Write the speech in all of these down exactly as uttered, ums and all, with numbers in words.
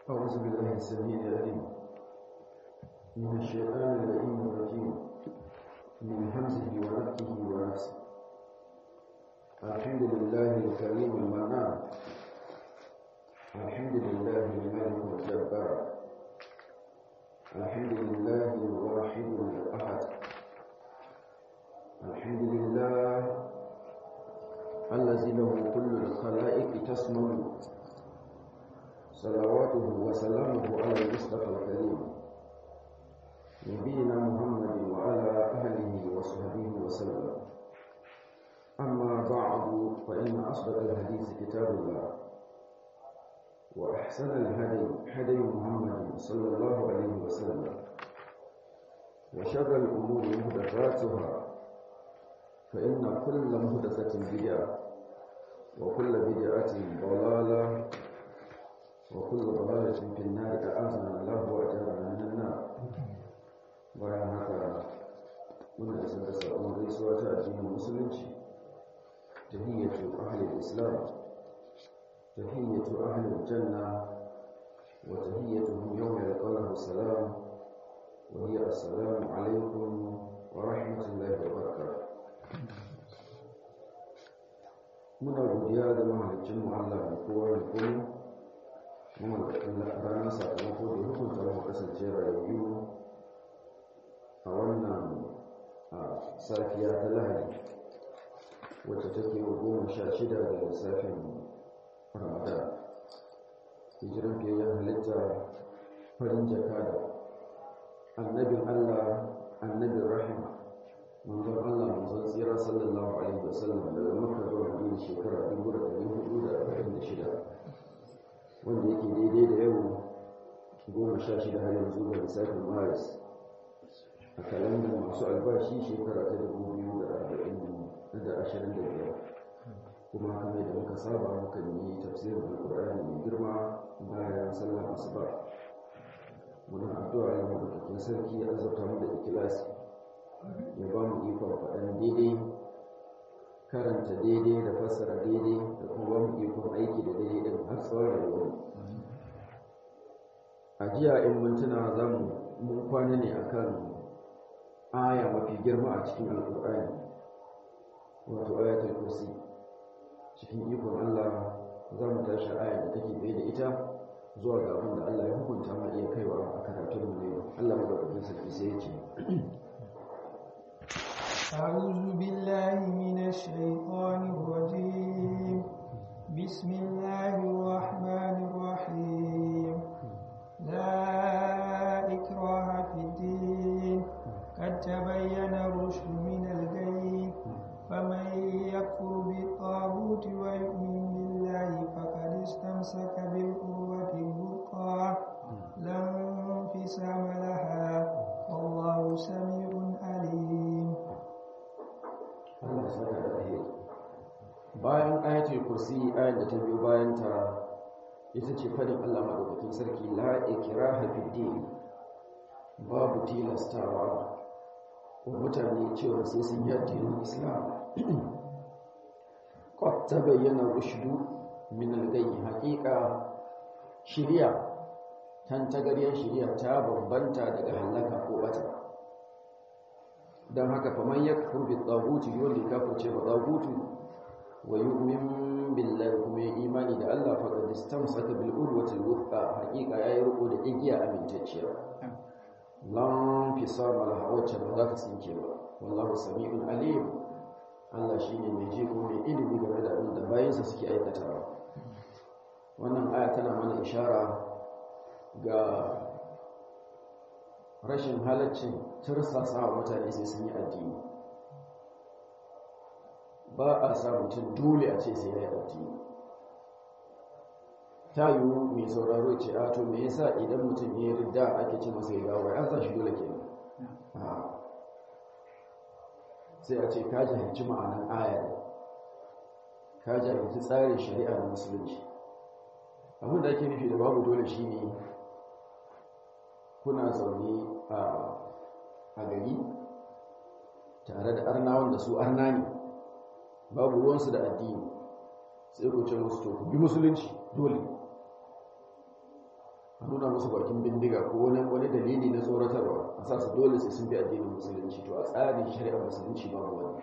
أعوذ بالله السميع العليم من الشيطان اللعين الرجيم من همزه ونفخه ونفسه. الحمد لله الكريم المنان، الحمد لله الملك الجبار، الحمد لله الواحد الأحد، الحمد لله الذي له كل الخلائق تسمع، صلواته وسلامه على المصطفى الكريم نبينا محمد وعلى أهله وصحبه وسلم. أما بعد، فإن أصدق الحديث كتاب الله، وأحسن الهدي هدي محمد صلى الله عليه وسلم، وشر الأمور محدثاتها، فإن كل محدثة بدعة، وكل بدعة ضلالة، وكل ضلالة في النار. أعاذنا الله وأجارنا من النار. bayan haka muna isar da sabon gaisuwa ta addinin musulunci, tahiyyatu ahlil islam, tahiyyatu ahlil janna, wa tahiyyatuhum yawma yalqawnahu salam, wa hiya assalamu alaikum wa rahmatullahi wa barakatuh. Muna godiya ga mahaliccin mu Allah mai kowa da komai, mamallakin ranar sakamako da hukunta mu kasance rayuwa a wannan safiya ta Lahadi, wacce take goma sha shida da lissafin Ramadan. Hijiran fiyayyen halitta, farin jakada, annabin Allah, annabin rahima, manzon Allah, manzon tsira sallallahu alaihi wasallam, daga Makka zuwa Madina shekara dubu da ɗari hudu da arba'in da shida, wanda yake daidai da yau goma sha shida har yanzu da lissafin Maris a kalandar masu albashi shekara ta dubu biyu da arba'in da ashirin da biyar. Kuma kamar da muka saba muka yi tafsirin alkur'ani mai girma bayan sallar asuba. Muna addu'a ya madaukakin sarki ya azurta mu da ikilasi, ya ba mu ikon faɗan daidai, karanta daidai da fassara daidai, da kuma ba mu ikon aiki da daidai ɗin har tsawon rayuwar. A jiya in mintuna za mu mun kwana ne akan aya mafi girma a cikin alƙur'ani, wato ayatul kursi. Cikin ikon Allah za mu tashi aya da take bai da ita zuwa ga abin da Allah ya hukunta ma iya kaiwa a karatun mu ne. Allah madaukakin sarki sai ya ce أعوذ بالله من الشيطان الرجيم. بسم الله الرحمن الرحيم. لا إكراه في الدين، قد تبين الرشد من الغي، فمن يكفر بالطاغوت ويؤمن بالله فقد استمسك بالعروة الوثقى لا انفصام لها، والله سميع عليم. bayan ayatul kursi, ayat da ta biyo bayan ta ita ce fadin Allah madaukakin sarki, la ikraha fid din, babu tilastawa wa mutane cewa sai sun yi addinin Islam. Qad tabayyana rushdu min al-ghayy, haqiqa shiriya tan tagariyar shiriya ta bambanta daga halaka ko bata. Dan haka faman yakfur bi taghuti, wanda kafirce ba taghutu, wa yu'min billahi, kuma ya imani da Allah, faqad istamsaka bil urwati al-wuthqa, haqiqa yayi riko da igiya amintacciya, lan fisama laha, wacce ba za ta tsinke ba. Wallahu sami'un alim, Allah shine mai ji kuma mai ilimi game da abin da bayansa suke aikatawa. Wannan aya tana mana ishara ga rashin halaccin tursasa wa mutane sai sun yi addini. Ba a sa mutum dole a ce sai ya yi addini. Ta yiwu mai sauraro ce, a to me yasa idan mutum ya yi ridda ake ce masa ya dawo, ya sa shi dole ke nan. Sai a ce ka jahilci ma'anar ayar, ka jahilci tsarin shari'a na musulunci. Abin da ake nufi da babu dole shi ne kuna zaune a gari tare da arnawan da su arna ne, babu ruwansu da addini, sai ku ce musu to ku bi musulunci dole. a nuna musu bakin bindiga ko wani wani dalili na tsoratarwa a sa su dole sai sun bi addinin musulunci. To a tsarin shari'ar musulunci babu wani,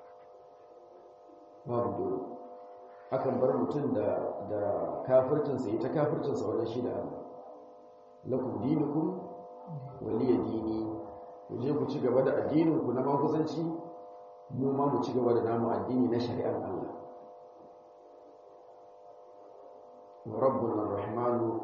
babu dole. Akan bar mutum da da kafircinsa yi ta kafircinsa wannan shi da Allah. Lakum dinukum waliya dini, ku je ku ci gaba da addinin ku na maguzanci, mu ma mu ci gaba da namu addini na shari'ar Allah. wa rabbuna ar-rahmanu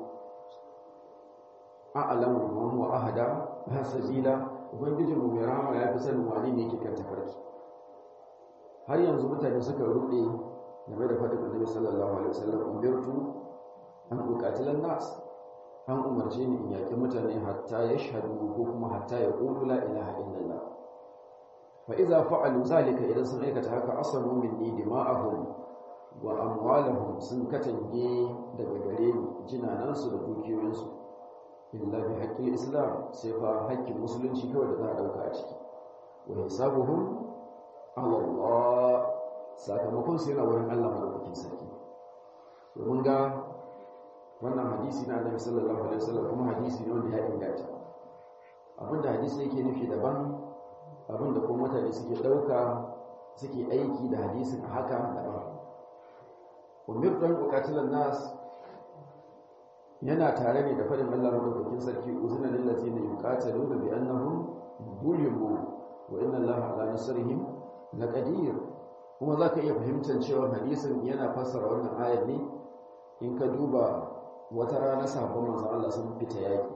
a'lamu man huwa ahada sabila, ubangijinmu mai rahama ya fi sanin wani ne yake kan tafarki. Har yanzu mutane suka rude game da fadin Annabi sallallahu alaihi wasallam, umirtu an uqatila nas, an umarce ni in yaki mutane hatta yashhadu ko kuma hatta yaqulu la ilaha illallah. fa idza fa'alu zalika, idan sun aikata haka, asamu minni dima'ahum wa amwalahum, sun katange daga gare ni jinanansu da dukiyoyinsu, illa bi haqqil islam, sai fa haƙƙin musulunci kawai da za a dauka a ciki. wa hisabuhum ala Allah, sakamakon sai na wurin Allah madaukakin sarki. to mun ga wannan hadisi na Annabi sallallahu alaihi wasallam kuma hadisi ne wanda ya inganta. Abinda hadisi yake nufi daban, abinda kuma mutane suke dauka suke aiki da hadisin a haka daban. umirtu an uqatila nas yana tare ne da fadin Allah madaukakin sarki, uzina lil ladina yuqataluna bi annahum zulimu wa inna Allaha ala nasrihim laqadir. kuma zaka iya fahimtar cewa hadisin yana fassara wannan ayar ne in ka duba wata rana sahabban manzon Allah sun fita yaki.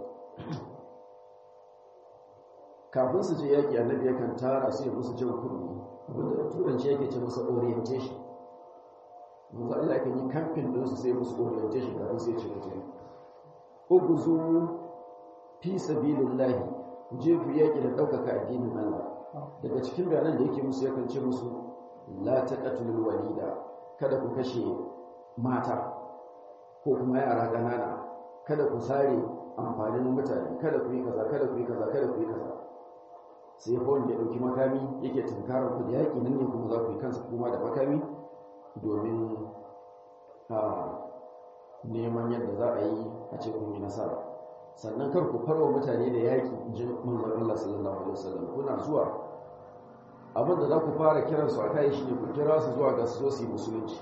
Kafin su je yaki, Annabi yakan tara su ya musu jan kunni, abinda da turanci yake ce masa orientation. manzon Allah yakan yi kamfin din su sai musu orientation kafin sai ce mutum uguzu fi sabilillahi, je ku yaki da daukaka addinin Allah. Daga cikin bayanan da yake musu yakan ce musu la taqatul walida, kada ku kashe mata ko kuma yara ganana, kada ku sare amfanin mutane, kada ku yi kaza kada ku yi kaza kada ku yi kaza. sai fa wanda ya dauki makami yake tunkarar ku da yaki, nan ne kuma za ku yi kansa kuma da makami domin a neman yadda za a yi a ce kun yi nasara. Sannan kar ku farwa mutane da yaki, jin manzon Allah sallallahu alaihi wasallam. kuna zuwa, abin da za ku fara kiransu a kai shi ne ku kira su zuwa ga su zo su yi musulunci.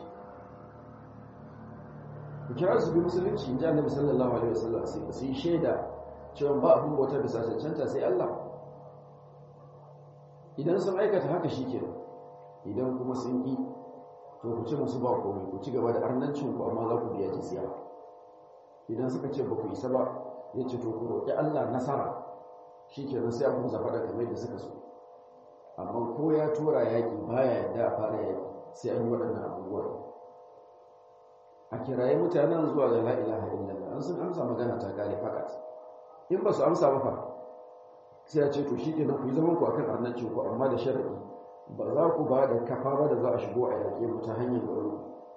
ku kira su bi musulunci, in ji Annabi sallallahu alaihi wasallam, sai su yi shaida cewa ba abin bauta bisa cancanta sai Allah. Idan sun aikata haka shikenan, idan kuma sun yi, to ku ce musu ba komai, ku ci gaba da arnancin ku, amma za ku biya jizya. Idan suka ce ba ku isa ba, ya ce to ku roƙi Allah nasara, shikenan sai a kuma zafa da kamar da suka so. Amma ko ya tura yaƙi baya yadda a fara yaƙi, sai an yi waɗannan abubuwa. A kiraye mutanen zuwa ga la ilaha illallah, an sun amsa magana ta kare fakat. In ba su amsa ba fa, sai ya ce to shikenan ku yi zaman ku akan arnancin ku, amma da sharadi ba za ku ba da kafa ba da za a shigo a yaƙe mu ta hanyar garin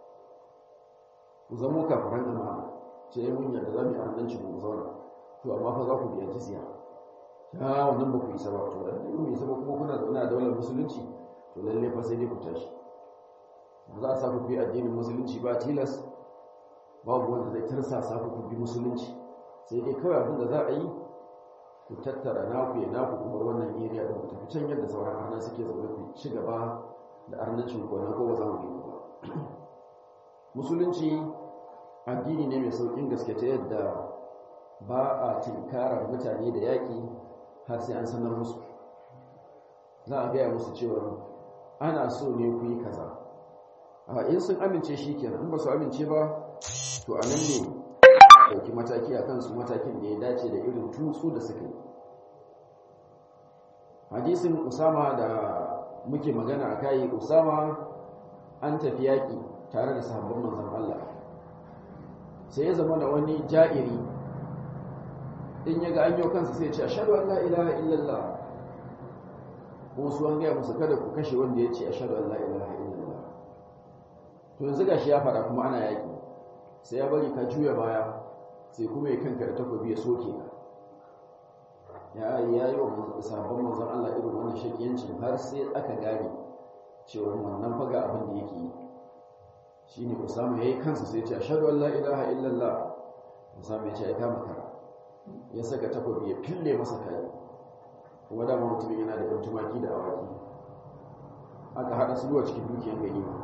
ku zamo kafaran amana, ce mun yadda za mu yi arnancin mu zauna, to amma fa za ku biya jizya. ta wannan ba ku isa ba, to lalle ku isa ba, kuma kuna zaune a daular musulunci, to lalle fa sai dai ku tashi. ba za a sa ku bi addinin musulunci ba tilas, babu wanda zai tarsa sa ku bi musulunci, sai dai kawai abin da za a yi ku tattara naku ya naku kuma wannan area din ku tafi can yadda sauran arna suke zaune, ku ci gaba da arnancin ku, ko ba za mu yi ba. Musulunci addini ne mai saukin gaske ta yadda ba a tinkarar mutane da yaƙi har sai an sanar musu. Za a gaya musu cewa ana so ne ku yi kaza, a in sun amince shi kenan, in ba su amince ba, to a nan ne ɗauki mataki a kansu, matakin da ya dace da irin tutsu da suka yi. Hadisin Usama da muke magana a kai, Usama an tafi yaƙi tare da sahabban manzon Allah, sai ya zama da wani ja'iri, in ya ga an yi kansa sai ya ce ashhadu an la ilaha illallah. Kuma su an gaya musu kada ku kashe wanda ya ce ashhadu an la ilaha illallah. To yanzu gashi ya faɗa kuma ana yaƙi, sai ya bari ka juya baya, sai kuma ya kanka da takobi ya soke ka. Ya yi wa sabon manzon Allah irin wannan shakiyancin har sai aka gane cewa wannan faga abin da yake yi. Shi ne Usama ya yi kansa sai ya ce ashhadu an la ilaha illallah. Usama ya ce ai kama kara. ya saka takobi ya fille masa kai, kuma dama mutumin yana da ɗan tumaki da awaki, aka haɗa su zuwa cikin dukiyar ganima.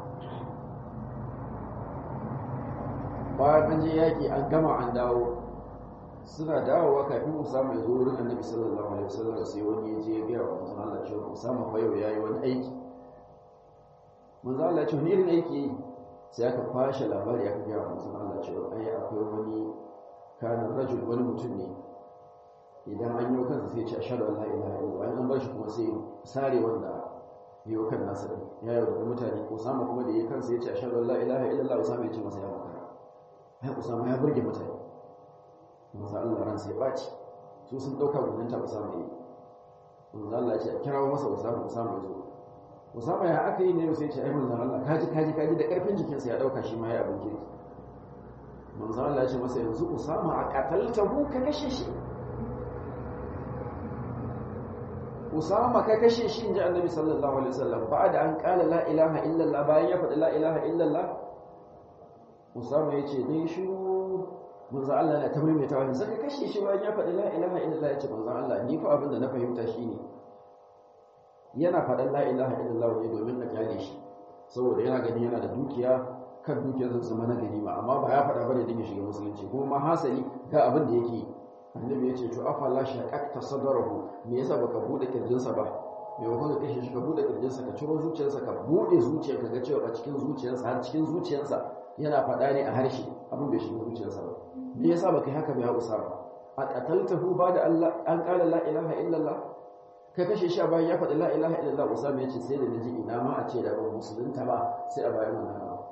Bayan an je yaƙi an gama an dawo, suna dawowa kafin Usama ya zo wurin Annabi sallallahu alaihi wasallam, sai wani ya je ya gaya wa manzon Allah cewa Usama fa yau yayi wani aiki. Manzon Allah ya ce wani irin aiki yayi? Sai aka kwashe labari aka gaya wa manzon Allah cewa ai akwai wani kana rajul, wani mutum ne idan an yi kansa sai ya ce ashhadu an la ilaha illallah, an bar shi kuma sai sare wanda ya yi kan nasa ya yi da mutane. Usama kuma da ya kansa ya ce ashhadu an la ilaha illallah, Usama ya ce masa ya makara, ai Usama ya burge mutane. Manzo Allah ran sai baci, su sun dauka gudunta Usama yi. Manzo Allah ya ce a kirawo masa Usama, Usama ya zo. Usama ya aka yi ne sai ya ce ai manzo Allah kaji kaji kaji da karfin jikinsa ya dauka shi ma ya abin kirki. Manzo Allah ya ce masa yanzu Usama a qataltahu ka kashe shi. Usama ka kashe shi inji Annabi sallallahu alaihi wasallam ba'da an qala la ilaha illallah, bayan ya faɗi la ilaha illallah. Usama ya ce dai shi manzo Allah yana ta maimaita wani saka kashe shi bayan ya faɗi la ilaha illallah. Ya ce manzo Allah ni fa abinda na fahimta shine yana faɗan la ilaha illallah ne domin na kyale shi, saboda yana gani yana da dukiya, kan dukiyar zai zama na ganima, amma ba ya faɗa bane don ya shiga musulunci. kuma ma hasali ga abin da yake. Annabi ya ce to afala shaqaqta sadrahu, me yasa baka bude kirjinsa ba? Me ba ka kashe shi ka bude kirjinsa, ka ciro zuciyarsa, ka bude zuciyarka ga cewa a cikin zuciyarsa, har cikin zuciyarsa yana faɗa ne a harshe, abin bai shiga zuciyarsa ba. Me yasa baka yi haka ba ya Usama? A qataltahu ba da Allah an qala la ilaha illallah, ka kashe shi a bayan ya faɗi la ilaha illallah. Usama ya ce sai da naji ina ma a ce da ban musulunta ba sai a bayan wannan ba,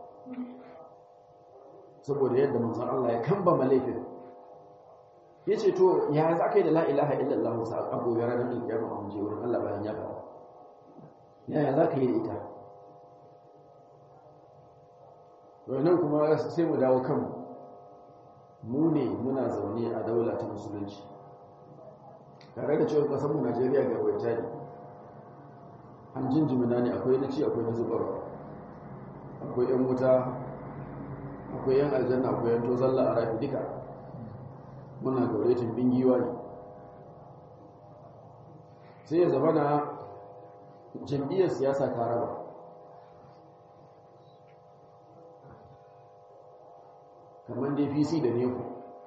saboda yadda manzon Allah ya kamba malaifin. Ya ce to ya za ka yi da la ilaha illallah sa a gobe ranar alkiyama a mun je wurin Allah bayan ya faɗa, yaya za ka yi da ita? Wannan kuma sai mu dawo kanmu. Mu ne muna zaune a daula ta musulunci, tare da cewa kasanmu Najeriya ga waita ne, an jinjimina ne, akwai na ci akwai na zubarwa, akwai yan wuta, akwai yan aljanna, akwai yan tozalla a rafi, duka muna gauretin bingiwa ne. sai ya zama na jam'iyyar siyasa ta raba. Kamar D P C da NECO,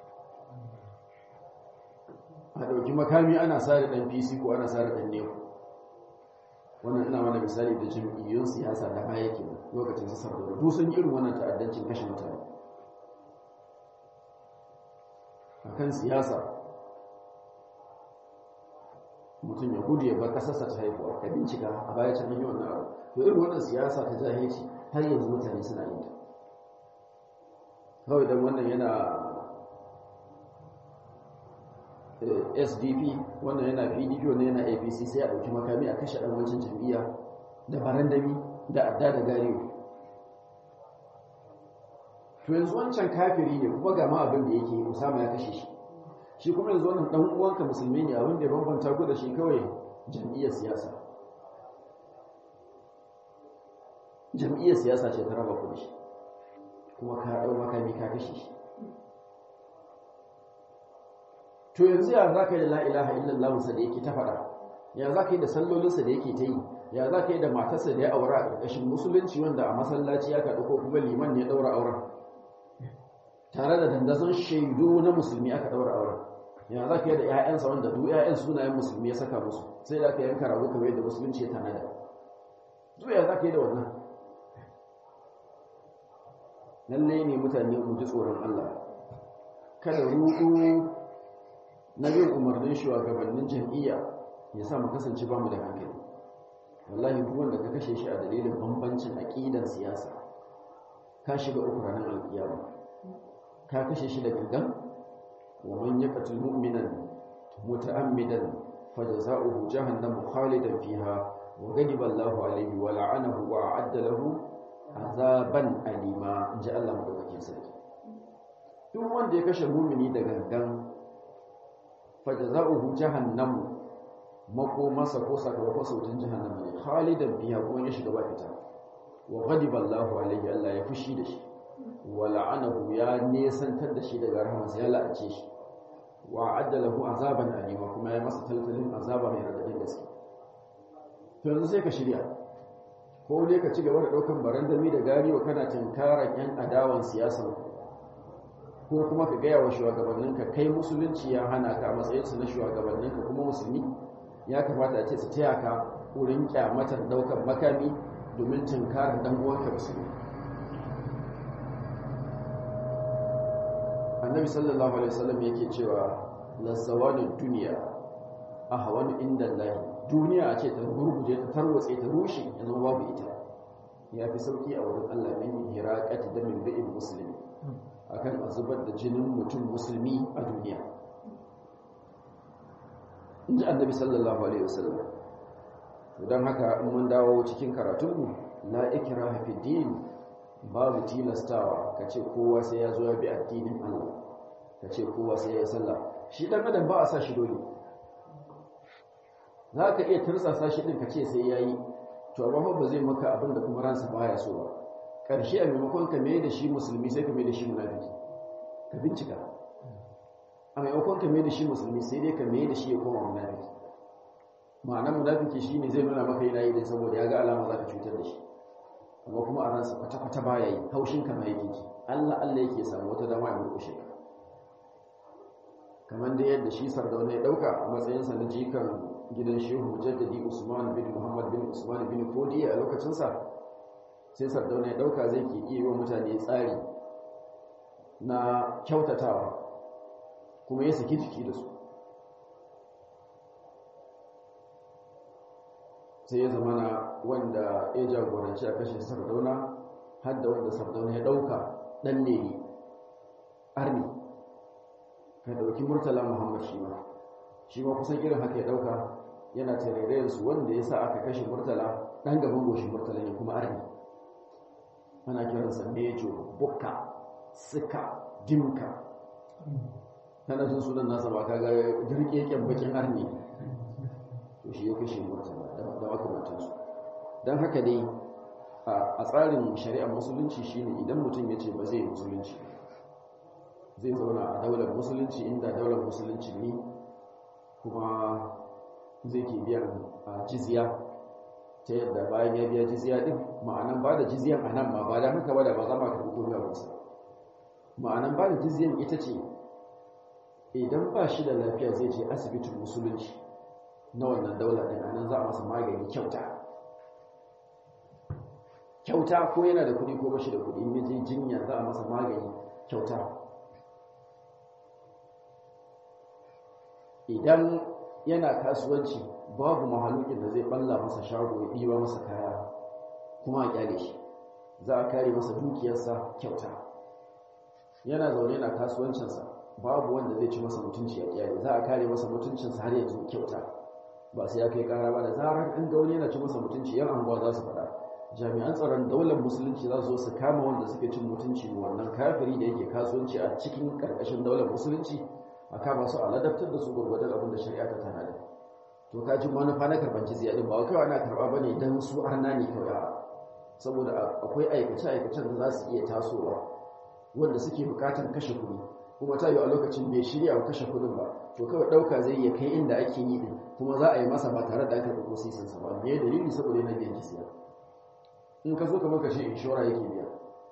a ɗauki makami ana sare ɗan P C ko ana sare ɗan NECO. Wannan ina mana misali da jam'iyyun siyasa da baya ke lokacin su sarrafa duk sun irin wannan ta'addancin kashe mutane akan siyasa. Mutum ya gudu ya bar kasarsa ta haifuwa, ka bincika a baya can yi wannan abu. To irin wannan siyasa ta jahilci har yanzu mutane suna yin ta. Kawai don wannan yana S D P, wannan yana P D P, wannan yana A P C, sai a ɗauki makami a kashe ɗan wancan jam'iyya da barandami da adda da gariyo. To yanzu wancan kafiri ne kuma ga ma abin da yake yi, Usama ya kashe shi. Shi kuma yanzu wannan ɗan uwanka musulmi ne, abin da ya bambanta ku da shi kawai jam'iyyar siyasa. Jam'iyyar siyasa ce ta raba ku da shi, kuma ka ɗau makami ka kashe shi. To yanzu ya za ka yi da la'ilaha illallahunsa da yake ta faɗa, ya za ka yi da sallolinsa da yake ta yi, ya za ka yi da matarsa da ya aura a ƙarƙashin musulunci wanda a masallaci ya kaɗu ko kuma liman ya ɗaura auren, tare da dandazon shaidu na musulmi aka ɗaura auren. Ya za ka yi da ‘ya'yansa wanda duk ‘ya'yan sunayen musulmi ya saka musu, sai da aka yanka rago kamar yadda musulunci ya tanada. Duk ya za ka yi da wannan? Lallai ne mutane mu ji tsoron Allah, kada ruɗu na bin umarnin shugabannin jam'iyya ya sa mu kasance ba mu da hankali. Wallahi duk wanda ka kashe shi a dalilin bambancin aqidar siyasa, ka shiga uku ranar alkiyama. Ka kashe shi da gangan, wa man yaqtul mu'minan muta'ammidan fajza'uhu jahannam khalidan fiha wa ghadiba Allahu alayhi wa la'anahu wa a'adda lahu azaban alima. Inji Allah madaukakin sarki. Duk wanda ya kashe mu'mini da gangan, fajza'uhu jahannam, mako masa ko sakamakon sautin jahannam ne, khalidan biha, kuma ya shiga ba fita. Wa ghadiba Allahu alayhi, Allah ya fushi da shi, wa la'anahu, ya nesantar da shi daga rahmansa, ya la'ace shi. wa addalahu azaban alima kuma ya masa taltalin azaba mai radadin gaske. To yanzu sai ka shirya, ko ne ka ci gaba da ɗaukan barandami da gari wa kana tinkarar yan adawan siyasar, ko kuma ka gaya wa shugabanninka kai musulunci ya hana ka a matsayinsu na shugabanninka kuma musulmi ya kamata a ce su taya ka wurin kyamatar ɗaukar makami domin tinkarar dan uwanka musulmi. Annabi sallallahu alaihi wasallam yake cewa lazawalud dunya ahwanu inda Allah, duniya a ce ta gurguje ta tarwatse ta rushe ya zama babu ita, ya fi sauki a wurin Allah min hiraqati da min bi'in muslimi akan a zubar da jinin mutum musulmi a duniya. Inji Annabi sallallahu alaihi wasallam. Don haka in mun dawo cikin karatunmu, la ikraha fi din, babu tilastawa ka ce kowa sai ya zo ya bi addinin Allah, ka ce kowa sai ya sallah. Shi dan adam ba a sa shi dole, za ka iya tursasa shi din ka ce sai ya yi, to amma ba zai maka abin da kuma ransa baya so ba. Ƙarshe a maimakon ka mai da shi musulmi sai ka mai da shi munafiki. Ka bincika, a maimakon ka mai da shi musulmi sai dai ka mai da shi ya koma munafiki. Ma'anar munafiki shi ne zai nuna maka yana yi da saboda ya ga alama za ka cutar da shi, amma kuma a ransa kwata-kwata baya yi, haushin ka ma yake ji, Allah Allah yake samu wata dama ya murƙushe ka. Kamar da yadda shi Sardauna ya ɗauka a matsayinsa na jikan gidan shehu mujaddadi Usman bin Muhammad bin Usman bin Fodi a lokacinsa, sai Sardauna ya ɗauka zai ke iya wa mutane tsari na kyautatawa kuma ya saki jiki da su. Sai ya zama na wanda ya jagoranci a kashe Sardauna, har da wanda Sardauna ya ɗauka ɗan ne arni, ka ɗauki Murtala Muhammad shi ma shi ma kusan irin haka ya ɗauka, yana tarairayarsu wanda ya sa aka kashe Murtala ɗan gaban goshin Murtala ne kuma arni, ana kiransa Mejo, Bukka, Sika, Dimka. Tana jin sunan nasa ba ka ga dirƙeƙen bakin arni, to shi ya kashe Murtala da makamantansu. Don haka dai a tsarin shari'ar musulunci shine idan mutum ya ce ba zai musulunci, zai zauna a daular musulunci inda daular musulunci ne, kuma zai ke biyan jizya, ta yadda bayan ya biya jizya din, ma'anan ba da jizyan a nan ma ba da haka ba da ba za ma ka fito biya masa. Ma'anan ba da jizyan ita ce idan ba shi da lafiya zai je asibitin musulunci na wannan daular din, anan za a masa magani kyauta kyauta ko yana da kuɗi ko ba shi da kuɗi, in je jinya za a masa magani kyauta. Idan yana kasuwanci babu mahalukin da zai balla masa shago ya ɗiba masa kaya kuma a kyale shi, za a kare masa dukiyarsa kyauta. Yana zaune yana kasuwancinsa babu wanda zai ci masa mutunci a kyale, za a kare masa mutuncinsa har yanzu kyauta, ba sai ya kai kara ba. Da zarar an ga wani yana ci masa mutunci, yan anguwa za su faɗa, jami'an tsaron daular musulunci za su zo su kama wanda suke cin mutunci wannan kafiri da yake kasuwanci a cikin ƙarƙashin daular musulunci, a kama su a ladabtar da su gwargwadon abin da shari'a ta tanada. To ka ji manufa na karɓar jizya din ba kawai ana karɓa bane dan su arna ne kawai, saboda akwai aikace-aikacen da za su iya tasowa wanda suke buƙatar kashe kuɗi, kuma ta yi a lokacin bai shirya wa kashe kuɗin ba, to kawai ɗauka zai iya kai inda ake yi din, kuma za a yi masa ba tare da aka karɓi sisinsa ba. Me dalili? saboda yana biyan jizya. In ka so kamar kashe inshora yake biya,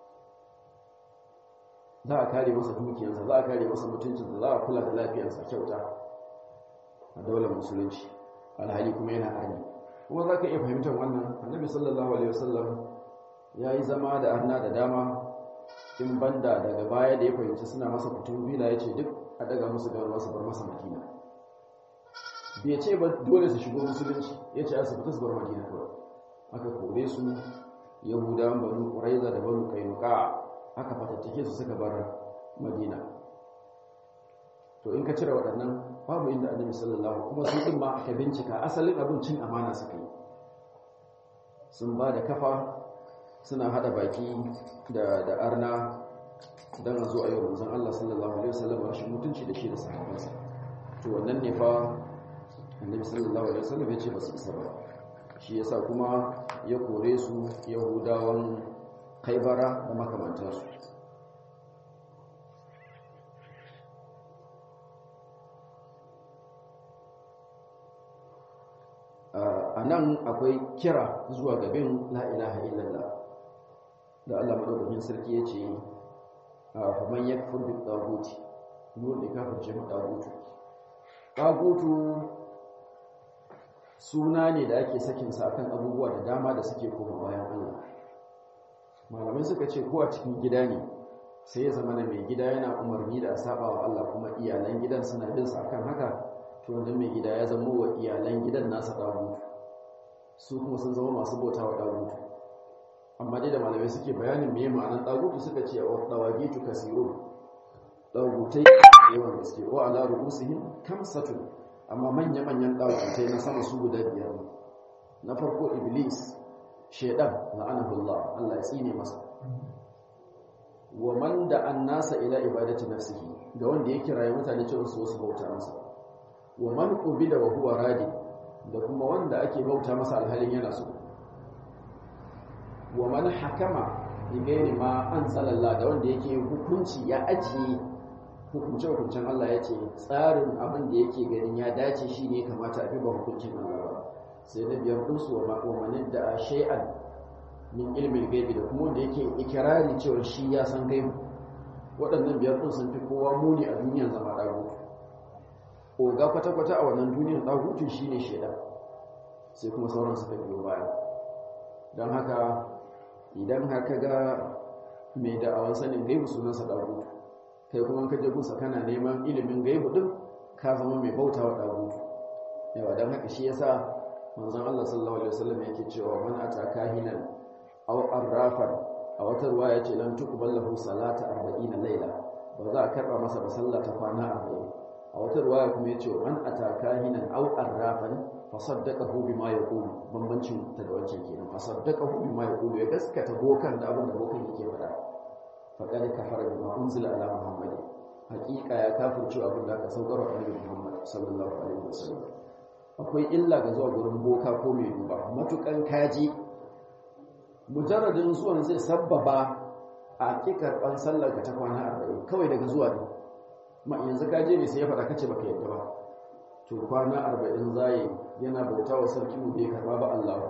za a kare masa dukiyarsa, za a kare masa mutuncinsa, za a kula da lafiyarsa kyauta a daular musulunci, alhali kuma yana arni. Kuma za ka iya fahimtar wannan, annabi sallallahu alaihi wasallam ya yi zama da arna da dama, in banda daga baya da ya fahimci suna masa fitun bila ya ce duk a daga musu gaba masu bar masa Madina. Bai ce ba dole su shigo musulunci, ya ce asibiti su bar Madina kawai. Aka kore su Yahudawan Banu Quraiza da Banu Qainuqa, aka fatattake su suka bar Madina. To in ka cire waɗannan babu inda annabi sallallahu, kuma su din ma aka bincika asalin abin cin amana suka yi, sun ba da kafa suna hada baki da da arna dan a zo a yi manzon Allah sallallahu alaihi wasallam rashin mutunci da shi da sahabbansa. To wannan ne fa annabi sallallahu alaihi wasallam ya ce ba su isa ba, shi yasa kuma ya kore su Yahudawan Khaibara da makamantansu. nan akwai kira zuwa gabin la ilaha illallah da Allah madaukakin sarki ya ce fa man yakfur bi taguti wanda ya kafirce mu tagutu tagutu suna ne da ake sakin sa akan abubuwa da dama da suke koma bayan Allah. Malamai suka ce ko a cikin gida ne sai ya zama mai gida yana umarni da a saba wa Allah kuma iyalan gidan suna bin sa akan haka, to wannan mai gida ya zama wa iyalan gidan nasa dagutu, su kuma sun zama masu bauta wa dagutu. Amma dai da malamai suke bayanin me ma'anar dagutu suka ce wa dawagitu kasirun, dagutai yawan gaske, wa ala ru'usihim kamsatun, amma manya-manyan dagutai na sama su guda biyar. Na farko iblis, shaidan la'anahullah, Allah ya tsine masa. Wa man da annasa ila ibadati nafsihi, da wanda ya kiraye mutane cewa su wasu bauta masa. Wa man ubida wa huwa radi, da kuma wanda ake bauta masa alhalin yana so. Wa man hakama bi ghairi ma anzalallah, da wanda yake hukunci ya ajiye hukunce hukuncin Allah, yace tsarin abin da yake ganin ya dace shine kamata a bi ba hukuncin Allah ba. Sai na biyar dinsu wa manin da shay'an min ilmin gaibi, da kuma wanda yake ikirari cewa shi ya san gaibi. Waɗannan biyar ɗin sun fi kowa muni a duniyar zama ɗagutu. Oga kwata-kwata a wannan duniyar ɗagutu shi ne shaida, sai kuma sauran suka biyo baya. Don haka idan har ka ga mai da'awan sanin gaibi sunansa ɗagutu, kai kuma ka je gusa kana neman ilimin gaibi ɗin, ka zama mai bauta wa ɗagutu. Yawa don haka shi yasa manzon Allah sallallahu alaihi wasallam yake cewa man ataka hinan aw arrafan, a wata ruwa ya ce lan tuqbal lahu salata arba'ina layla, ba za a karba masa ba sallah ta kwana arba'in. A wata ruwa kuma ya ce man ataka hinan aw arrafan fa saddaqahu bima yaqulu, bambancin ta da wancan kenan, fa saddaqahu bima yaqulu, ya gaskata bokan da abin da bokan yake faɗa, fa qad kafara bima unzila ala muhammad, haqiqa ya kafirce abin da aka saukar wa annabi Muhammad sallallahu alaihi wasallam. Akwai illa ga zuwa gurin boka ko mai duba, matukan kaji mujarradin zuwan zai sabbaba a ki karban sallar ka ta kwana arba'in kawai daga zuwa ne. Ma yanzu ka je ne sai ya faɗa kace baka yadda ba, to kwana arba'in zai yana bauta wa sarki mu bai karba ba Allah.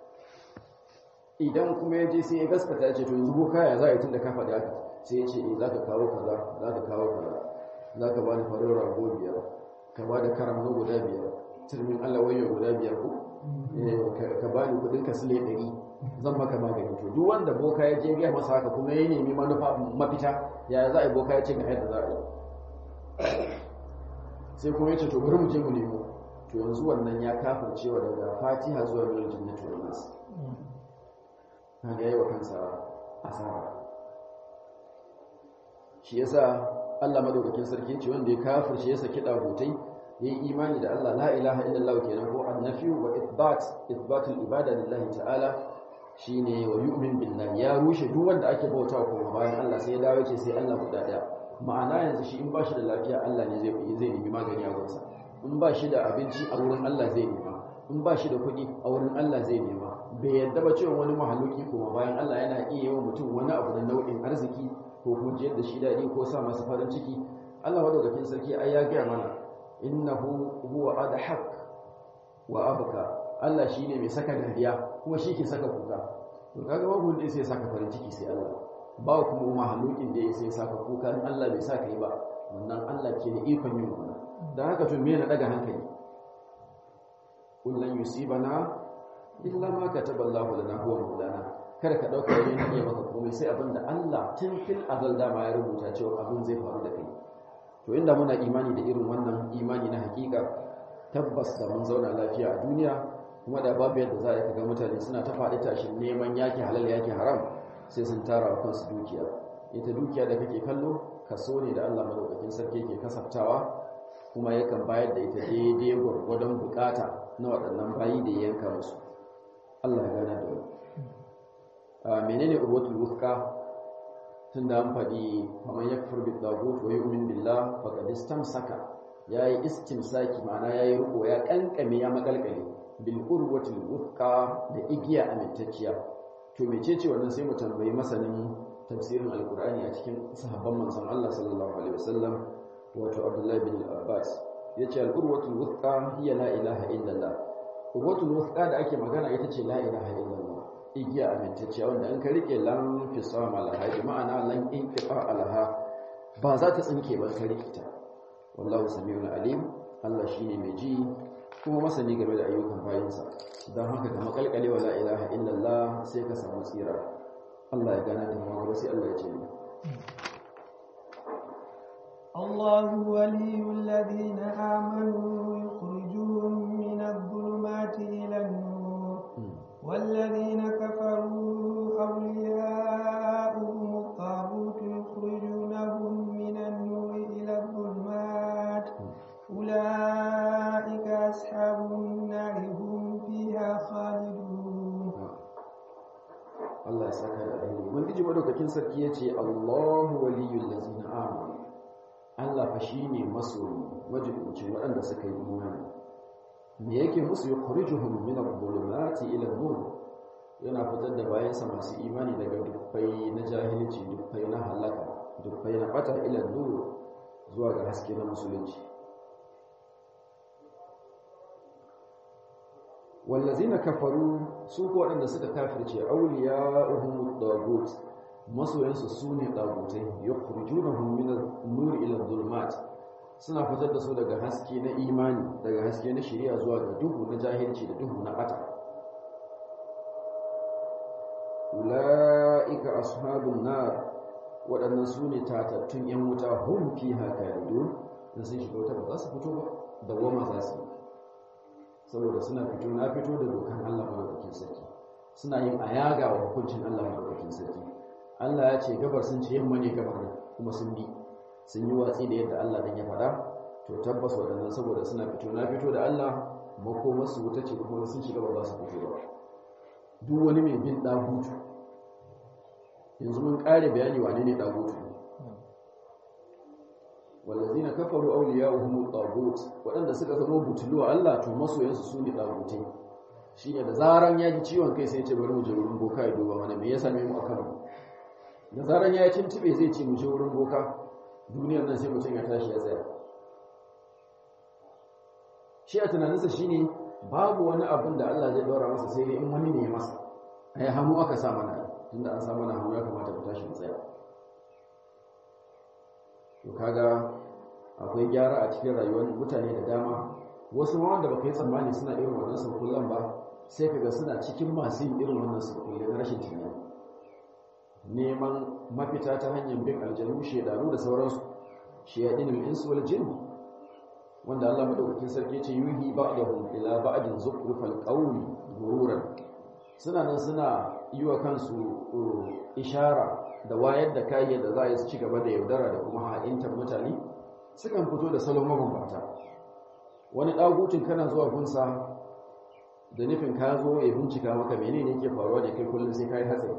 Idan kuma ya je sai ya gaskata ya ce to yanzu boka ya zai tunda ka faɗi haka, sai ya ce eh zaka kawo kaza zaka kawo kaza, zaka bani farin rago biyar, ka bada karam na guda biyar, turmin Allah wayo guda biyar ko ka bani kudin ka sile ɗari, zan maka magani. To duk wanda boka ya je gaya masa haka kuma ya nemi manufa mafita, ya za a yi boka ya ce ga yadda za a yi, sai kuma ya ce to bari mu je mu nemo, to yanzu wannan ya kafircewa daga fatiha zuwa minal jannati wan nas, kaga yayi wa kansa asara. shi yasa Allah madaukakin sarki ce wanda ya kafirce ya saki dagutai, yayi imani da Allah la ilaha illallah kenan, ko annafi wa ithbat ithbatul ibada lillahi ta'ala, shine wa yu'min billahi, ya rushe duk wanda ake bautawa kuma bayan Allah, sai ya dawo ce sai Allah guda daya. Ma'ana yanzu shi in ba shi da lafiya Allah ne zai zai nemi magani a wurinsa, in ba shi da abinci a wurin Allah zai nema, in ba shi da kuɗi a wurin Allah zai nema. Bai yadda ba cewa wani mahaluki kuma bayan Allah yana iya yawan mutum wani abu da nau'in arziki ko kuma jiyar da shi daɗi ko sa masa farin ciki. Allah madaukakin sarki ai ya gaya mana innahu huwa adhak wa abka, Allah shine mai saka dariya kuma shi ke saka kuka. To kaga babu wanda sai saka farin ciki sai Allah, ba kuma mahalukin da sai saka kuka in Allah bai saka yi ba, wannan Allah ke da ikon yin wannan. Dan haka to me na daga hankali, kullan yusibana illa ma kataballahu lana huwa maulana, kada ka dauka wani ne ya maka komai sai abinda Allah tun fil azal dama ya rubuta cewa abin zai faru da kai. To inda muna imani da irin wannan imani na hakika, tabbas da mun zauna lafiya a duniya, kuma da babu yadda za a ga mutane suna ta faɗi tashin neman yaki halal yaki haram sai sun tara wa kansu dukiya. Ita dukiya da kake kallo kaso ne da Allah madaukakin sarki yake kasaftawa, kuma yakan bayar da ita daidai gwargwadon bukata na waɗannan bayi da ya yanka musu. Allah ya gana da wani. A menene urwatul wuthqa? Tunda an faɗi kamar yakfur bid dagut wa yu'min billah faqad istamsaka, yayi istimsaki, ma'ana yayi riko, ya kankame, ya makalkale bil urwatul wuthqa, da igiya amintacciya. To mecece wannan sai mu tambayi masanin tafsirin alqur'ani a cikin sahabban manzon Allah sallallahu alaihi wasallam, wato Abdullah bin Abbas, yace al urwatul wuthqa hiya la ilaha illallah, urwatul wuthqa da ake magana ita ce la ilaha illallah, igiya amintacciya wanda in ka rike lan fisam alaha bi ma'ana lan inqifa alaha ba za ta tsinke ba ka rike ta. wallahu samiul alim, Allah shine mai ji kuma masani game da ayyukan bayinsa. don haka ka makalkale wa la ilaha illallah sai ka samu tsira. Allah ya gana da mu sai Allah ya ce ni الله ولي الذين آمنوا يخرجهم من الظلمات إلى النور والذين كفروا أولياؤهم الطاغوت يخرجونهم من النور إلى الظلمات أولئك أصحاب النار هم فيها خالدون. الله يسعدك يا أهلي. من تجي مدوكاكين sarki yace Allahu waliyul ladzina amanu, Allah fa shine masoyi majibincin waɗanda suka yi imani. Me yake musu? yukhrijuhum min adh-dhulumati ila an-nur, yana fitar da bayansa masu imani daga dukkai na jahilci, dukkai na halaka, dukkai na bata ila an-nur zuwa ga haske na musulunci. wallazina kafaru, su ko waɗanda suka kafirce, awliya'uhum ad-daghut, masoyansu su ne ɗagutai, yukhrijunahum min an-nur ila adh-dhulumat, suna fitar da su daga haske na imani, daga haske na shari'a zuwa ga duhu na jahilci da duhu na bata. Ulaika ashabun nar, waɗannan su ne tatattun yan wuta, hum fiha khalidun, da sun shiga wuta ba za su fito ba, dawwama za su, saboda suna fito na fito da dokan Allah madaukakin sarki, suna yin ayaga wa hukuncin Allah madaukakin sarki. Allah ya ce gabar, sun ce yamma ne gabar, kuma sun bi, sun yi watsi da yadda Allah dan ya faɗa. To tabbas waɗannan saboda suna fito na fito da Allah, makomarsu wuta ce, kuma sun shiga ba za su fito ba. Duk wani mai bin ɗagutu, yanzu mun ƙare bayani wane ne ɗagutu. wallazina kafaru awliya'uhum at-taghut, waɗanda suka zama butulu Allah to masoyansu su ne ɗagutai. Shine da zaran ya ji ciwon kai sai ya ce bari mu je wurin boka ya duba mana me ya same mu akan mu. Da zaran ya yi tuntube zai ce mu je wurin boka, duniyar nan sai mutum ya tashi ya tsaya. Shi a tunaninsa shine babu wani abin da Allah zai daura masa sai dai in wani ne ya masa. Ai hannu aka sa mana, tunda an sa mana hannu ya kamata mu tashi mu tsaya. To kaga akwai gyara a cikin rayuwar mutane da dama. Wasu ma wanda baka yi tsammani suna irin wannan sunkullan ba, sai kaga suna cikin masu yin irin wannan sunkullan rashin tunani. Neman mafita ta hanyar bin aljanu, shedanu da sauransu, shayadinul insu wal jinn, wanda Allah madaukakin sarki ce yuhi ba'dahum ila ba'din zukhrufal qawli gururan. Suna nan suna yi wa kansu ishara da wayar da kayan da za a yi su ci gaba da yaudara da kuma ha'intar mutane, sukan fito da salon mabambanta. Wani ɗagutun kana zuwa gunsa da nufin ka zo ya bincika maka menene yake faruwa da kai kullum sai ka yi hatsari.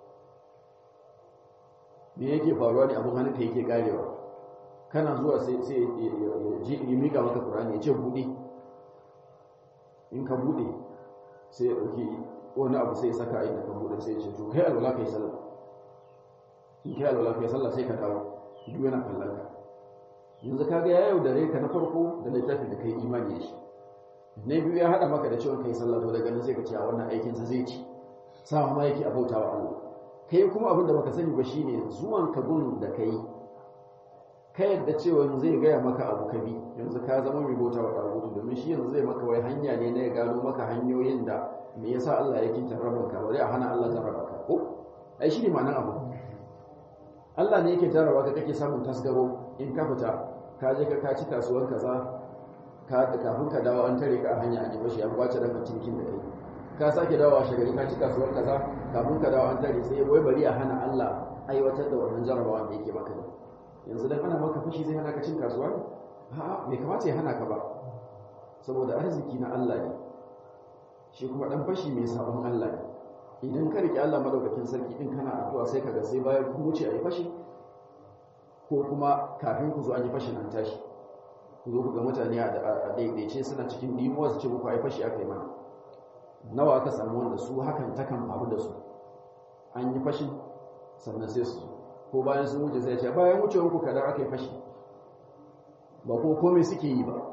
Me yake faruwa ne abin hannunka yake karewa. Kana zuwa sai ya miƙa maka Qur'ani ya ce buɗe. In ka buɗe sai ya ɗauki wani abu sai ya saka a inda ka buɗe sai ya ce to kai alwala kai sallah. In kai alwala kai sallah sai ka dawo, duk yana kallon ka. Yanzu kaga ya yaudare ka na farko da littafin da kai imani da shi. Na biyu ya haɗa maka da cewa kai sallah, to daga nan sai ka ce a wannan aikin sa zai ci. Sama ma yake abautawa Allah. Kai kuma abin da baka sani ba shine zuwan ka gun da kai ka yadda cewa zai gaya maka abu ka bi, yanzu ka zama mai bautawa ɗagutu, domin shi yanzu zai maka wai hanya ne na ya gano maka hanyoyin da me yasa Allah yake jarraba ka, bari a hana Allah jarraba ka ko ai shi ne ma'anar abu. Allah ne yake jarraba ka, kake samun tasgaro in ka fita ka je ka kaci kasuwar kaza, ka kafin ka dawo an tare ka a hanya an yi bashi an kwace ranka cikin da kai, ka sake dawo a shagari ka ci kasuwar kaza, kafin ka dawo an tare sai wai bari a hana Allah aiwatar da wannan jarrabawa da yake maka ne. Yanzu dan ana maka fashi zai hana ka cin kasuwa ne? A'a, bai kamata ya hana ka ba, saboda arziki na Allah ne. Shi kuma dan fashi mai sabon Allah ne. Idan ka riƙe Allah madaukakin sarki din kana addu'a sai kaga sai bayan ku wuce ayi fashi, ko kuma kafin ku zo an yi fashin an tashi, ku zo ku ga mutane a daidaice suna cikin dimuwa su ce muku ayi fashi aka yi mana. Nawa aka samu wanda su hakan takan faru da su, an yi fashin sannan sai su ko bayan sun wuce sai ce bayan wucewar ku kada aka yi fashi, ba ko komai suke yi ba,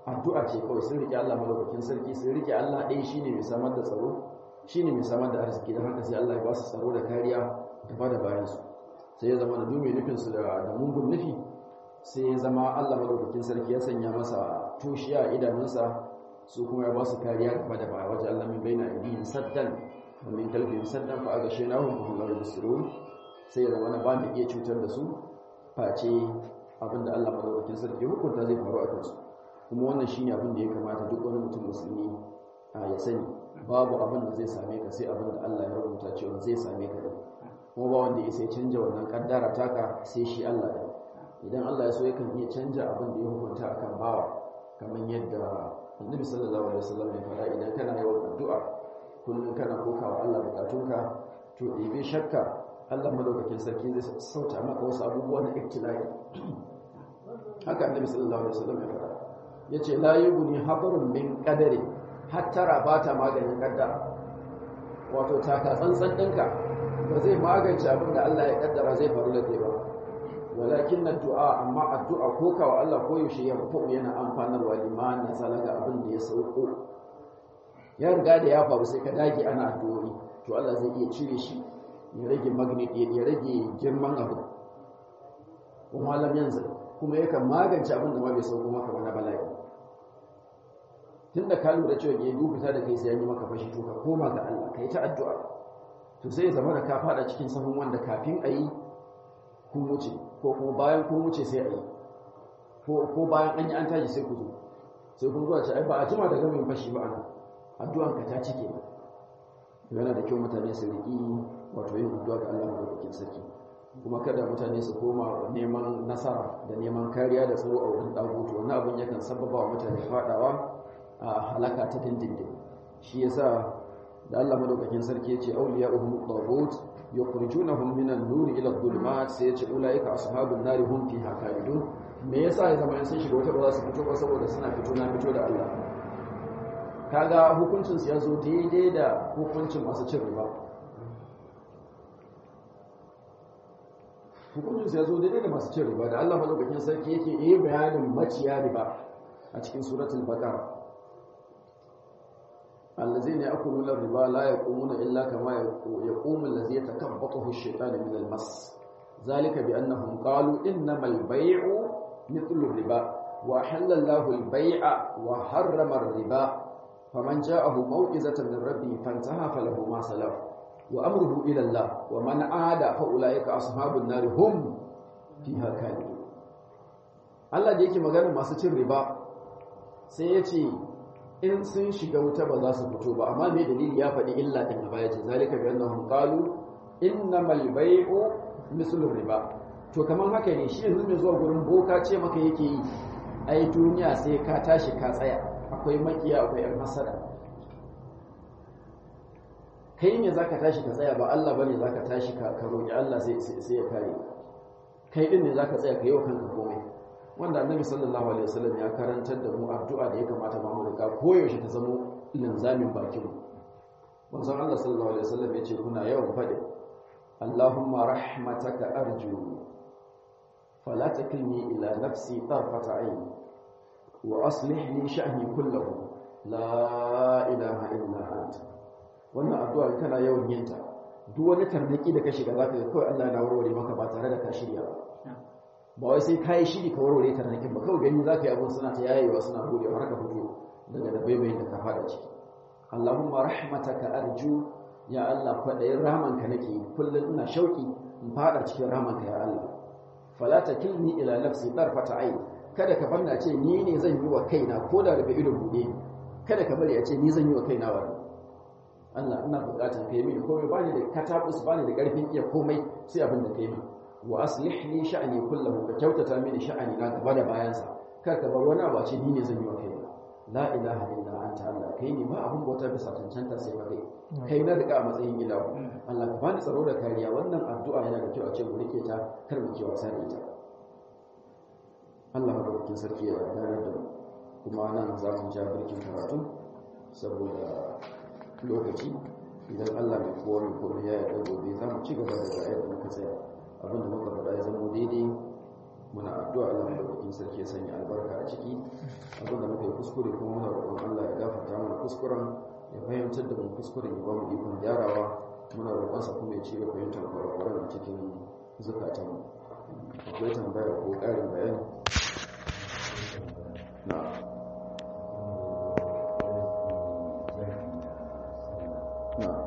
addu'a ce kawai sun rike Allah madaukakin sarki sun rike Allah ɗaya shine mai samar da tsaro shine mai samar da arziki don haka sai Allah ya ba su tsaro da kariya da bada bayan su sai ya zama da dume nufin su da mungun nufi sai ya zama Allah madaukakin sarki ya sanya masa toshiya a idanunsa su kuma ya ba su kariya gaba da baya wajen Allah min baina aidihim saddan wa min khalfihim saddan fa aghshaynahum fa hum la yubsirun sai ya zama na ba mu iya cutar da su face abinda Allah madaukakin sarki hukunta zai faru a kansu kuma wannan shine abin da ya kamata duk wani mutum musulmi ya sani babu abin da zai same ka sai abin da Allah ya rubuta cewa zai same ka kuma ba wanda ya sai canja wannan kaddara taka sai shi Allah ya idan Allah ya so yakan iya canja abin da ya hukunta akan bawa kamar yadda Annabi sallallahu alaihi wasallam ya fara idan kana yawan addu'a kullum kana kokawa Allah bukatunka to ibe shakka Allah madaukakin sarki zai sauta maka wasu abubuwa na ibtilai haka Annabi sallallahu alaihi wasallam ya fara yace la yughni habrun min qadari hatta bata maganin kaddara wato taka tsantsan dinka ba zai magance abin da Allah ya kaddara zai faru da kai ba walakin addu'a amma addu'a ko kawa Allah ko yaushe ya fa yana amfanarwa liman nasalaga abin da ya sauko ya riga da ya faru sai ka dage ana addu'o'i to Allah zai iya cire shi ya rage magnet ya rage girman abu kuma lam yanzu kuma yakan magance abin da ma bai sauko maka wani bala'i tunda ka lura cewa ya dubu ta da kai sai ya yi maka fashi to ka koma ga Allah kai ta addu'a to sai ya zama da ka fada cikin sahun wanda kafin ayi kun wuce ko kuma bayan kun wuce sai ayi ko ko bayan an yi an tashi sai ku zo sai kun zuwa ce ai ba a jima da gamin fashi ba ana addu'an ka ta cike yana da kyau mutane su riki wato yin addu'a ga Allah madaukakin sarki kuma kada mutane su koma neman nasara da neman kariya da tsaro a wurin dagutu wannan abin yakan sababa wa mutane fadawa a halaka ta dindindin shi yasa da Allah madaukakin sarki yace awliya'uhum taghut yukhrijunahum minan nuri ila adh-dhulumat sai yace ulaika ashabun nari hum fiha khalidun me yasa ya zama sun shiga wata ba za su fito ba saboda suna fito na fito da Allah kaga hukuncin su yazo daidai da hukuncin masu cin riba hukuncin su yazo daidai da masu cin riba da Allah madaukakin sarki yake yi bayanin maciya riba a cikin suratul baqara الذين يأكلون الربا لا يقومون إلا كما يقوم الذي يتكبطه الشيطان من المس ذلك بأنهم قالوا إنما البيع مثل الربا وأحل الله البيع وحرم الربا فمن جاءه موعظة من ربه فانتهى فله ما سلف وأمره إلى الله ومن عاد فأولئك أصحاب النار هم فيها خالدون الله da yake magana masu cin riba sai ya ce in sun shiga wuta ba za su fito ba amma me dalili ya faɗi illa din a baya ce zalika bi annahum qalu innamal bay'u mislu riba to kaman haka ne shi yanzu mai zuwa gurin boka ce maka yake yi ai duniya sai ka tashi ka tsaya akwai makiya akwai yan hasada kai ne zaka tashi ka tsaya ba Allah bane zaka tashi ka ka roki Allah sai sai ya kare kai din ne zaka tsaya ka yi wa kanka komai wanda annabi sallallahu alaihi wasallam ya karantar da mu addu'a da ya kamata mu riga koyaushe ta zama linzamin bakin manzon Allah sallallahu alaihi wasallam ya ce kuna yawan faɗi Allahumma rahmataka arju fala takilni ila nafsi tarfata ayn wa aslih li sha'ni kullahu la ilaha illa anta wannan addu'a kana yawan yin ta duk wani tarnaki da ka shiga zaka ga kawai Allah ya warware maka ba tare da ka shirya ba ba wai sai kai shiri ka warware tarnakin ba kawai gani zaka yi abun suna ta yayewa suna gode har ka fito daga da baibayin da ka fada ciki Allahumma rahmataka arju ya Allah kwadayin rahmanka nake kullun ina shauki in fada cikin rahmanka ya Allah fala takilni ila nafsi tarfata ayn kada ka banna ce ni ne zan yi wa kaina ko da rufe ido bude kada ka bari a ce ni zan yi wa kaina wannan Allah ina bukatar kai mini komai bani da katabus bani da karfin iya komai sai abin da kai mini wa aslih li sha'ni kullahu ka kyautata mini sha'ani na gaba da bayansa kar ka bar wani abu ce ni ne zan yi wa kaina la ilaha illa anta Allah kai ne ba abun bauta bisa cancanta sai ba kai kai na rika a matsayin ilahu Allah ka bani tsaro da kariya wannan addu'a yana da kyau a ce mu rike ta kar mu ke wasa da ita Allah madaukakin sarki ya gane da kuma nan za mu ja birkin karatu saboda lokaci idan Allah mai kowa mai kowa ya yarda gobe za mu ci gaba da ayar da muka tsaya abin da muka faɗa ya zama daidai muna addu'a Allah madaukakin sarki ya sanya albarka a ciki abin da muka yi kuskure kuma muna roƙon Allah ya gafarta mana kuskuren ya fahimtar da mu kuskuren ya ba mu ikon gyarawa muna roƙonsa kuma ya ci ga fahimtar kurakuran a cikin zukatanmu akwai tambaya ko ƙarin bayani na na